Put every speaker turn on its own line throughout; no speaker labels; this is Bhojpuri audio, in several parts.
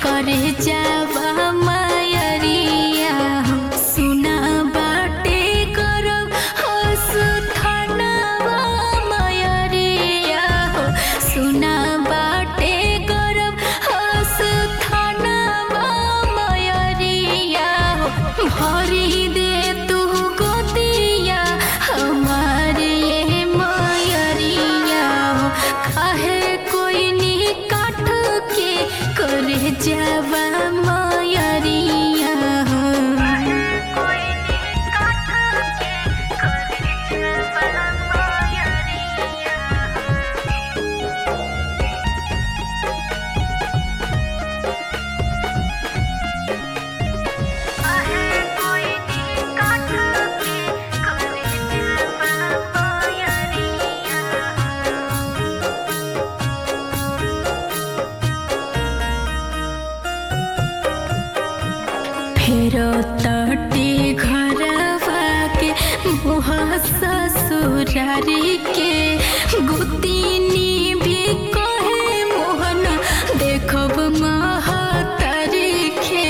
करे जावा मायरिया सुना बाटे करब हस थानावा मायरिया सुना बाटे करब हस थानावा मायरिया भरी दे तू गोतिया हमारे ये मायरिया काहे कोई नी काठ के करे जावा मायरिया फेरो तटे घरवा के मुँह ससुरारी के गुतिनी भी कहे मोहन देखब महतारी के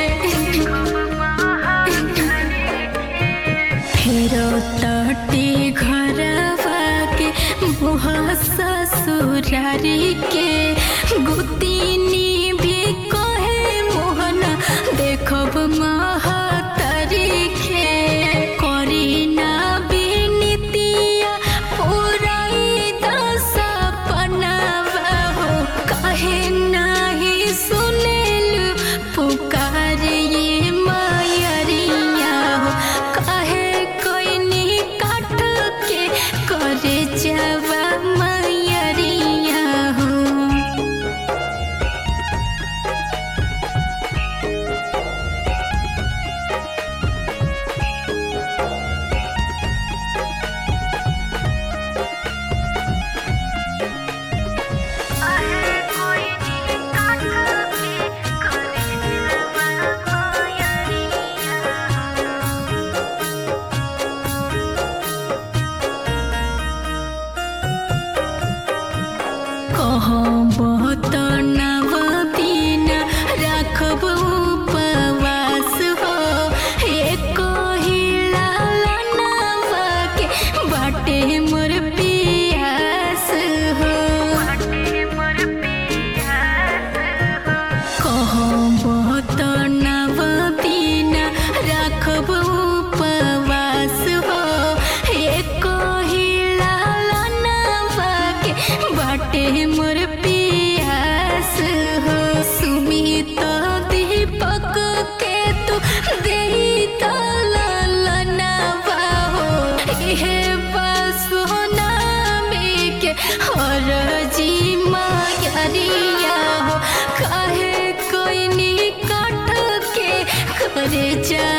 फेरो तटे घरवा के मुँह ससुरारी के गुतिनी भी कहे मोहन देखब महतारी के करी ना बिनतिया पुराई दस सपनावा हो काहे नाही सुनेलु पुकार ये मायरिया हो काहे कोई नी काठ के करे जावा मायरिया हो बहुत नव दिन राखब उपवास हो एक लालनवा के बाटे मोर पियास हो बहुत नव दिन राखब उपवास हो एक लालनवा के बाटे मोर पियास हो सुमित दीपक के तू दे ललनवा हो इहे बस नाम के हर जी मायरिया हो काहे कोई नी काठ के करे जा